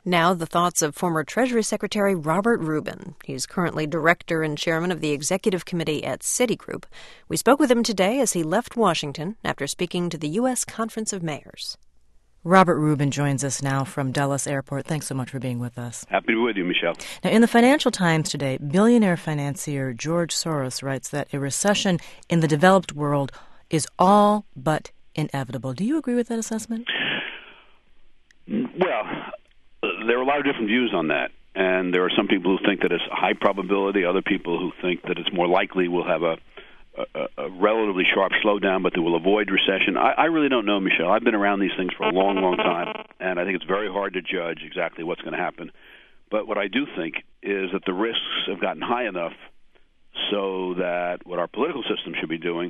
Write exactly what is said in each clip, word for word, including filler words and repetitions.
Now, the thoughts of former Treasury Secretary Robert Rubin. He's currently director and chairman of the executive committee at Citigroup. We spoke with him today as he left Washington after speaking to the U S Conference of Mayors. Robert Rubin joins us now from Dulles Airport. Thanks so much for being with us. Happy to be with you, Michelle. Now, in the Financial Times today, billionaire financier George Soros writes that a recession in the developed world is all but inevitable. Do you agree with that assessment? Well, there are a lot of different views on that, and there are some people who think that it's a high probability, other people who think that it's more likely we'll have a, a, a relatively sharp slowdown, but that we'll avoid recession. I, I really don't know, Michelle. I've been around these things for a long, long time, and I think it's very hard to judge exactly what's going to happen. But what I do think is that the risks have gotten high enough so that what our political system should be doing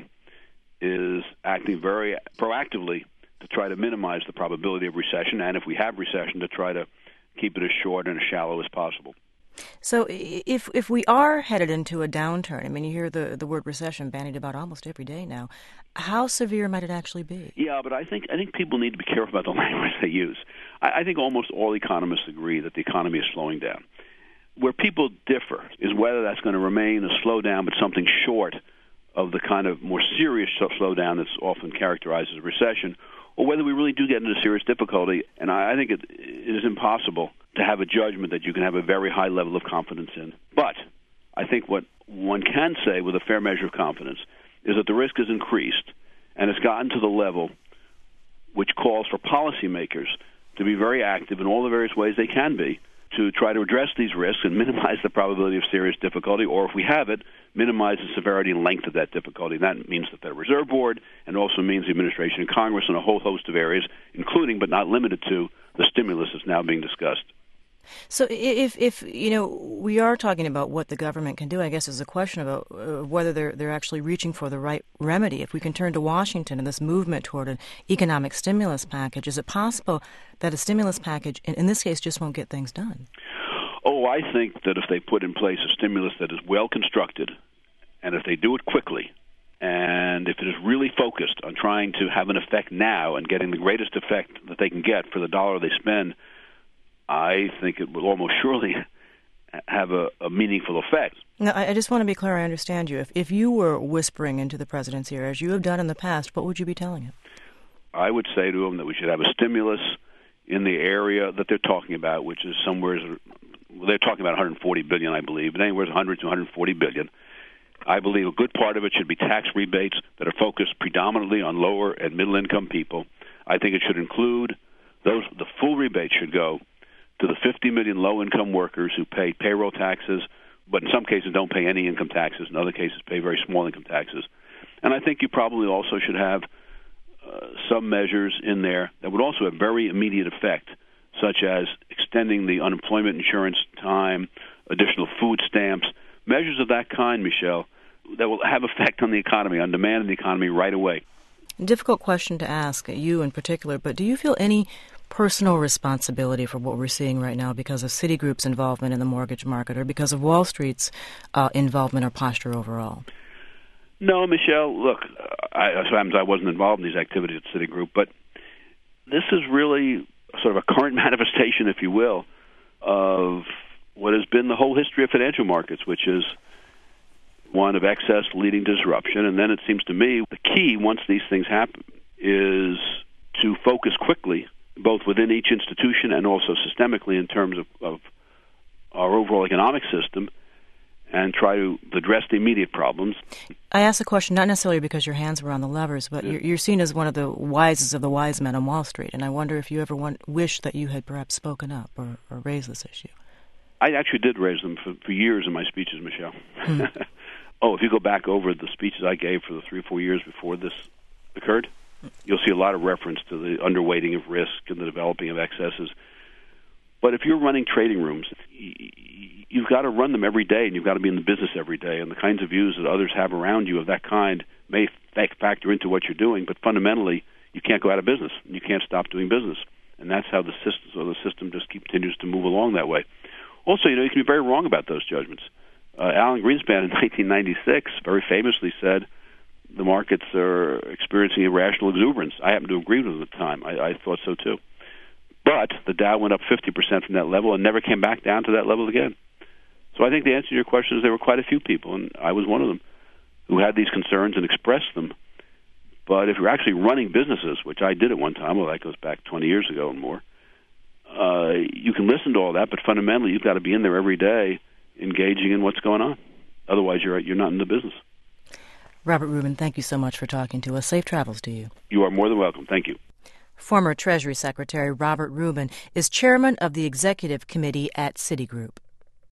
is acting very proactively to try to minimize the probability of recession, and if we have recession, to try to keep it as short and as shallow as possible. So if if we are headed into a downturn, I mean, you hear the, the word recession bandied about almost every day now, how severe might it actually be? Yeah, but I think I think people need to be careful about the language they use. I, I think almost all economists agree that the economy is slowing down. Where people differ is whether that's going to remain a slowdown, but something short of the kind of more serious slowdown that's often characterized as a recession, or whether we really do get into serious difficulty. And I, I think it, it is impossible to have a judgment that you can have a very high level of confidence in. But I think what one can say with a fair measure of confidence is that the risk has increased, and it's gotten to the level which calls for policymakers to be very active in all the various ways they can be to try to address these risks and minimize the probability of serious difficulty, or if we have it, minimize the severity and length of that difficulty. That means the Federal Reserve Board, and also means the administration and Congress in a whole host of areas, including but not limited to the stimulus that's now being discussed. So if, if you know, we are talking about what the government can do, I guess is a question about uh, whether they're they're actually reaching for the right remedy. If we can turn to Washington and this movement toward an economic stimulus package, is it possible that a stimulus package, in, in this case, just won't get things done? Oh, I think that if they put in place a stimulus that is well constructed, and if they do it quickly, and if it is really focused on trying to have an effect now and getting the greatest effect that they can get for the dollar they spend, I think it will almost surely have a, a meaningful effect. Now, I just want to be clear, I understand you. If, if you were whispering into the president's ear, as you have done in the past, what would you be telling him? I would say to him that we should have a stimulus in the area that they're talking about, which is somewhere, well, they're talking about one hundred forty billion dollars, I believe, but anywhere one hundred to one hundred forty billion dollars. I believe a good part of it should be tax rebates that are focused predominantly on lower and middle-income people. I think it should include those, the full rebate should go to the fifty million low-income workers who pay payroll taxes, but in some cases don't pay any income taxes, in other cases pay very small income taxes. And I think you probably also should have uh, some measures in there that would also have very immediate effect, such as extending the unemployment insurance time, additional food stamps, measures of that kind, Michelle, that will have effect on the economy, on demand in the economy right away. Difficult question to ask, you in particular, but do you feel any personal responsibility for what we're seeing right now because of Citigroup's involvement in the mortgage market or because of Wall Street's uh, involvement or posture overall? No, Michelle, look, I, sometimes I wasn't involved in these activities at Citigroup, but this is really sort of a current manifestation, if you will, of what has been the whole history of financial markets, which is one of excess leading to disruption. And then it seems to me the key, once these things happen, is to focus quickly, both within each institution and also systemically in terms of, of our overall economic system, and try to address the immediate problems. I ask the question not necessarily because your hands were on the levers, but yeah. you're, you're seen as one of the wisest of the wise men on Wall Street, and I wonder if you ever want, wish that you had perhaps spoken up or, or raised this issue. I actually did raise them for, for years in my speeches, Michelle. Hmm. Oh, if you go back over the speeches I gave for the three or four years before this occurred, you'll see a lot of reference to the underweighting of risk and the developing of excesses. But if you're running trading rooms, you've got to run them every day, and you've got to be in the business every day. And the kinds of views that others have around you of that kind may factor into what you're doing, but fundamentally, you can't go out of business. You can't stop doing business. And that's how the system, so the system just continues to move along that way. Also, you know, you can be very wrong about those judgments. Uh, Alan Greenspan in nineteen ninety-six very famously said the markets are experiencing irrational exuberance. I happen to agree with him at the time. I, I thought so too. But the Dow went up fifty percent from that level and never came back down to that level again. So I think the answer to your question is there were quite a few people, and I was one of them, who had these concerns and expressed them. But if you're actually running businesses, which I did at one time, well, that goes back twenty years ago and more, uh, you can listen to all that, but fundamentally you've got to be in there every day engaging in what's going on. Otherwise, you're you're not in the business. Robert Rubin, thank you so much for talking to us. Safe travels to you. You are more than welcome. Thank you. Former Treasury Secretary Robert Rubin is chairman of the Executive Committee at Citigroup.